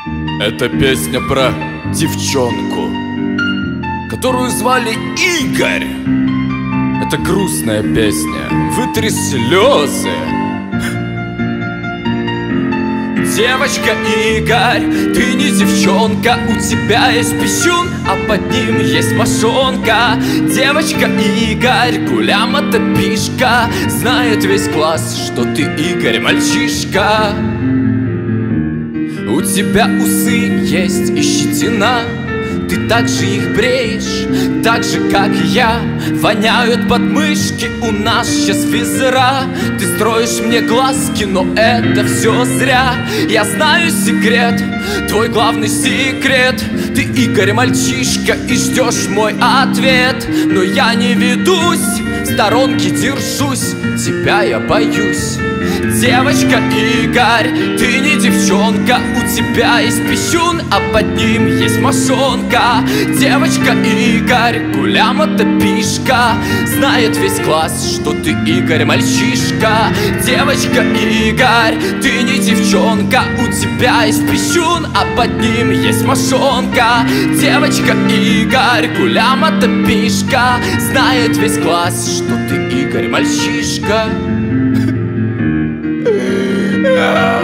Это песня про девчонку, которую звали Игорь. Это грустная песня, вытри слезы. Девочка Игорь, ты не девчонка, у тебя есть писюн, а под ним есть мошонка. Девочка Игорь, гуляма-то пишка, знает весь класс, что ты Игорь мальчишка. У тебя усы есть и щетина, ты так же их бреешь, так же, как и я. Воняют подмышки, у нас сейчас физра. Ты строишь мне глазки, но это все зря. Я знаю секрет, твой главный секрет. Ты Игорь мальчишка и ждешь мой ответ. Но я не ведусь, в сторонке держусь, тебя я боюсь. Девочка Игорь, ты не девчонка, у тебя есть писюн, а под ним есть мошонка. Девочка Игорь, гуляма-то пишка, знает весь класс, что ты Игорь мальчишка. Девочка Игорь, ты не девчонка, у тебя есть писюн, а под ним есть мошонка. Девочка Игорь, гуляма-то пишка, знает весь класс, что ты Игорь мальчишка.